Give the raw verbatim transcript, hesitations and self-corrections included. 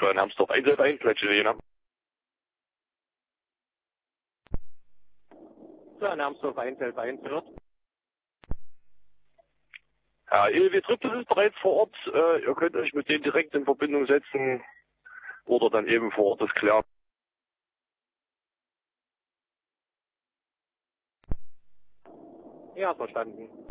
Klein Hermsdorf Einzelwein, Plätze Jena. Klein Hermsdorf Einzelwein wird. Ja, E W Triple ist bereits vor Ort. Äh, ihr könnt euch mit denen direkt in Verbindung setzen oder dann eben vor Ort das klären. Ja, verstanden.